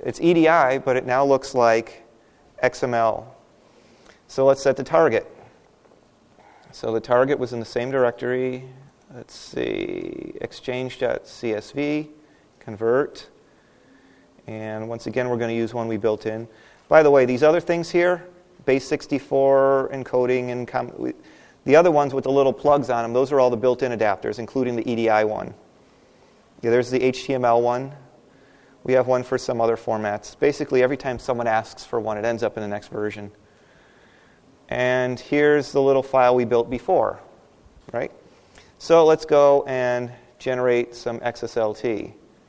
It's EDI, but it now looks like XML. So let's set the target. So the target was in the same directory. Let's see, exchange.csv, convert. And once again, we're going to use one we built in. By the way, these other things here, base64 encoding, and the other ones with the little plugs on them, those are all the built-in adapters, including the EDI one. Yeah, there's the HTML one. We have one for some other formats. Basically, every time someone asks for one, it ends up in the next version. And here's the little file we built before, right? So let's go and generate some XSLT.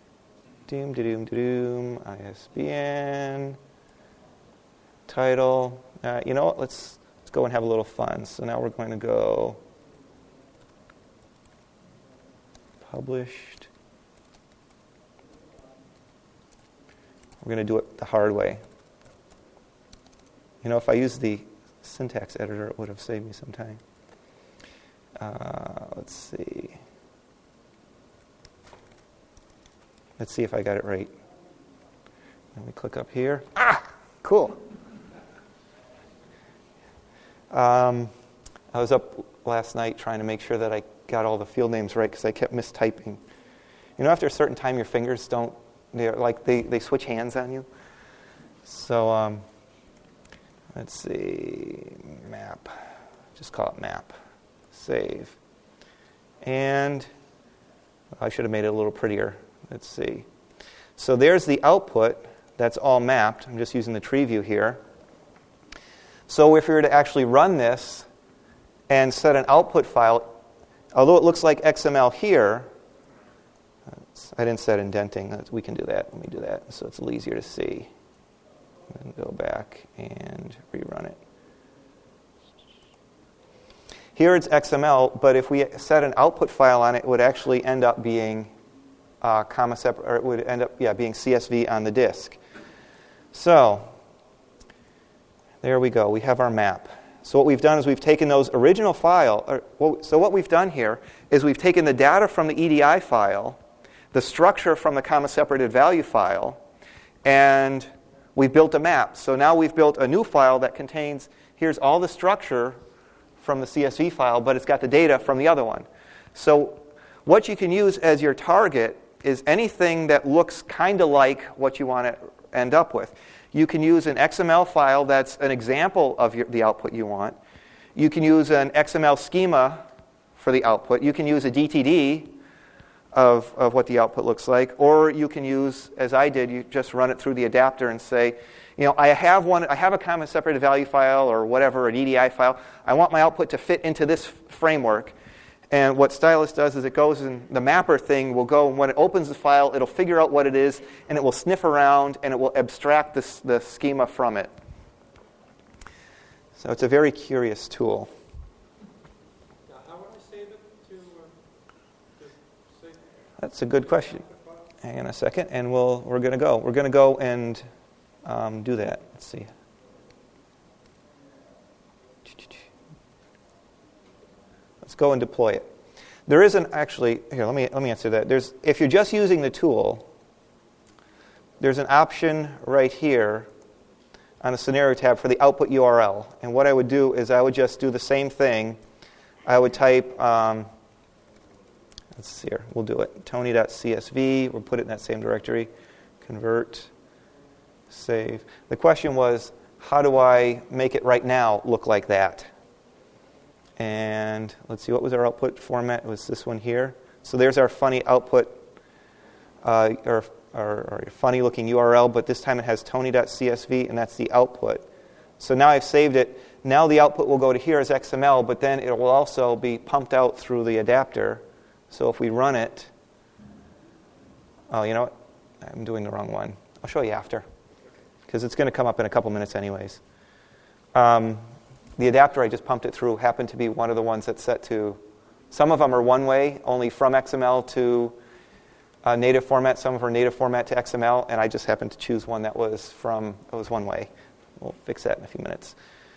ISBN, title. You know what? Let's go and have a little fun. So now we're going to go published. We're going to do it the hard way. You know, if I used the syntax editor, it would have saved me some time. Let's see. Let's see if I got it right. Let me click up here. Cool. I was up last night trying to make sure that I got all the field names right because I kept mistyping. You know, after a certain time, your fingers don't, they switch hands on you. So, let's see, map. Just call it map. Save. And I should have made it a little prettier. Let's see. So there's the output. That's all mapped. I'm just using the tree view here. So if we were to actually run this and set an output file, although it looks like XML here, I didn't set indenting. We can do that. Let me do that so it's a little easier to see. And go back and rerun it. Here it's XML, but if we set an output file on it, it would actually end up being comma separate, or it would end up being CSV on the disk. So there we go. We have our map. So what we've done is we've taken those original file. So what we've done here is we've taken the data from the EDI file, the structure from the comma separated value file, and we've built a map. So now we've built a new file that contains, here's all the structure from the CSV file, but it's got the data from the other one. So what you can use as your target is anything that looks kind of like what you want to end up with. You can use an XML file that's an example of the output you want. You can use an XML schema for the output. You can use a DTD of what the output looks like. Or you can use, as I did, you just run it through the adapter and say, you know, I have a comma separated value file or whatever, an EDI file. I want my output to fit into this framework. And what Stylus does is it goes and the mapper thing will go, and when it opens the file, it'll figure out what it is, and it will sniff around, and it will abstract the schema from it. So it's a very curious tool. Now, how would I save it to save? That's a good question. Hang on a second, and we're going to go. We're going to go and do that. Let's see. Let's go and deploy it. There isn't actually, here, let me answer that. If you're just using the tool, there's an option right here on the scenario tab for the output URL. And what I would do is I would just do the same thing. I would type, let's see here, we'll do it. Tony.csv, we'll put it in that same directory. Convert, save. The question was, how do I make it right now look like that? And let's see, what was our output format? It was this one here. So there's our funny output, or funny-looking URL, but this time it has Tony.csv, and that's the output. So now I've saved it. Now the output will go to here as XML, but then it will also be pumped out through the adapter. So if we run it, oh, you know what? I'm doing the wrong one. I'll show you after, because it's going to come up in a couple minutes anyways. The adapter I just pumped it through happened to be one of the ones that's set to, some of them are one way, only from XML to native format. Some of them are native format to XML, and I just happened to choose one that was one way. We'll fix that in a few minutes.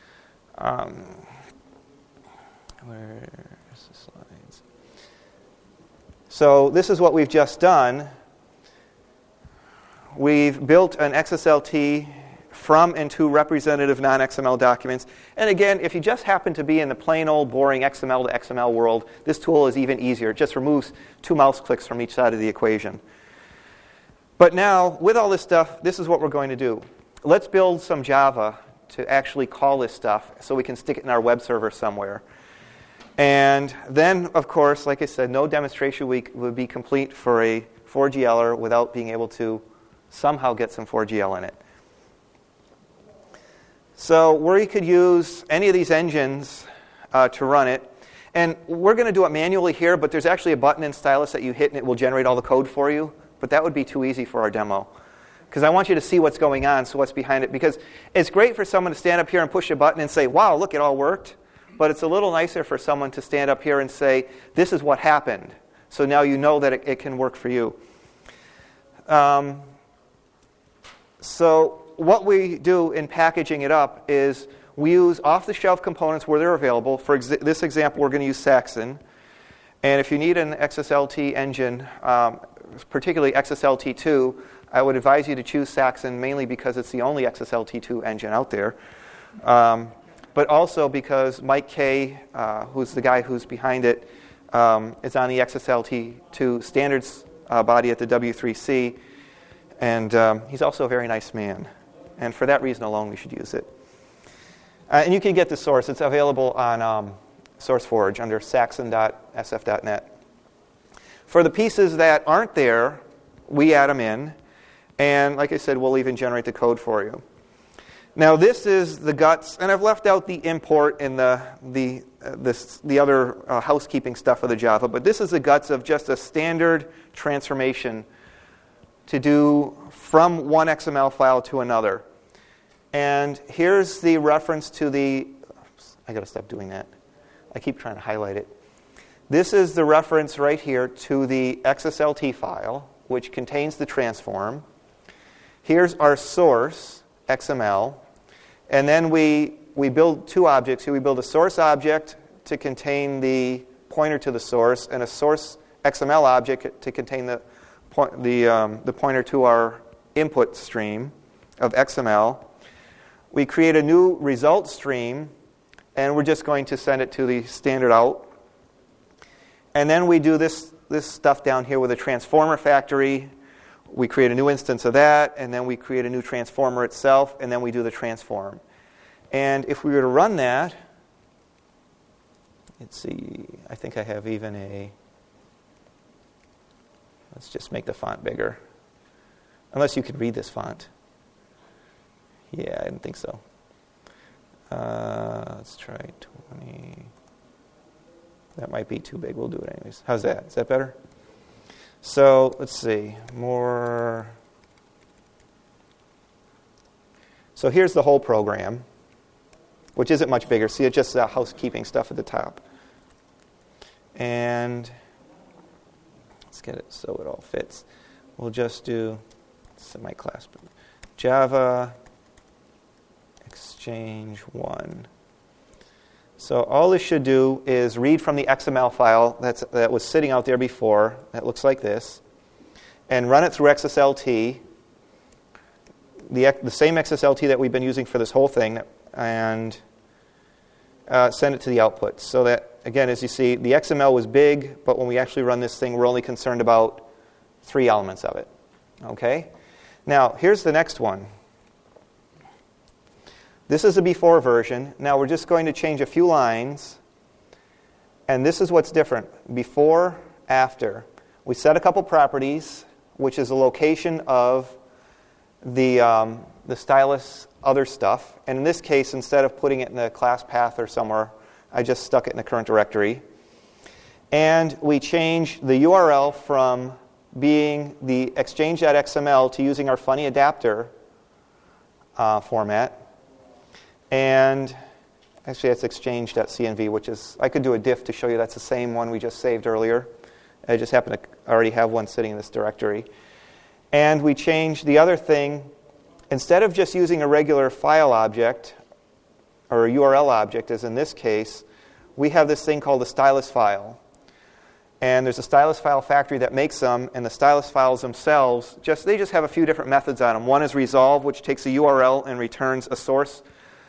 Where's the slides? So this is what we've just done. we've built an XSLT from and to representative non-XML documents. And again, if you just happen to be in the plain old boring XML to XML world, this tool is even easier. It just removes 2 mouse clicks from each side of the equation. But now, with all this stuff, this is what we're going to do. Let's build some Java to actually call this stuff so we can stick it in our web server somewhere. And then, of course, like I said, no demonstration would be complete for a 4GLer without being able to somehow get some 4GL in it. So we could use any of these engines to run it. And we're going to do it manually here, but there's actually a button in Stylus that you hit and it will generate all the code for you. But that would be too easy for our demo. Because I want you to see what's going on, so what's behind it. Because it's great for someone to stand up here and push a button and say, wow, look, it all worked. But it's a little nicer for someone to stand up here and say, this is what happened. So now you know that it can work for you. So what we do in packaging it up is we use off-the-shelf components where they're available. For this example, we're going to use Saxon. And if you need an XSLT engine, particularly XSLT2, I would advise you to choose Saxon mainly because it's the only XSLT2 engine out there. But also because Mike Kay, who's the guy who's behind it, is on the XSLT2 standards body at the W3C. And he's also a very nice man. And for that reason alone, we should use it. And you can get the source. It's available on SourceForge under saxon.sf.net. For the pieces that aren't there, we add them in. And like I said, we'll even generate the code for you. Now this is the guts, and I've left out the import and the other housekeeping stuff of the Java, but this is the guts of just a standard transformation to do from one XML file to another. And here's the reference to the, I got to stop doing that. I keep trying to highlight it. This is the reference right here to the XSLT file, which contains the transform. Here's our source, XML. And then we build 2 objects here. We build a source object to contain the pointer to the source, and a source XML object to contain the pointer to our input stream of XML. We create a new result stream, and we're just going to send it to the standard out. And then we do this stuff down here with a transformer factory. We create a new instance of that, and then we create a new transformer itself, and then we do the transform. And if we were to run that, let's see, I think I have even a, let's just make the font bigger. Unless you could read this font. Yeah, I didn't think so. Let's try 20. That might be too big. We'll do it anyways. How's that? Is that better? So let's see. More. So here's the whole program, which isn't much bigger. See, it's just housekeeping stuff at the top. And let's get it so it all fits. We'll just do semi-class. Java Exchange 1. So all this should do is read from the XML file that was sitting out there before, that looks like this, and run it through XSLT, the same XSLT that we've been using for this whole thing, and send it to the output. So that, again, as you see, the XML was big, but when we actually run this thing, we're only concerned about 3 elements of it. Okay? Now, here's the next one. This is a before version. Now we're just going to change a few lines. And this is what's different. Before, after. We set a couple properties, which is a location of the stylus other stuff. And in this case, instead of putting it in the class path or somewhere, I just stuck it in the current directory. And we change the URL from being the exchange.xml to using our funny adapter format. And actually, that's exchange.cnv, which is, I could do a diff to show you that's the same one we just saved earlier. I just happen to already have one sitting in this directory. And we change the other thing. Instead of just using a regular file object, or a URL object, as in this case, we have this thing called the stylus file. And there's a stylus file factory that makes them, and the stylus files themselves, they just have a few different methods on them. One is resolve, which takes a URL and returns a source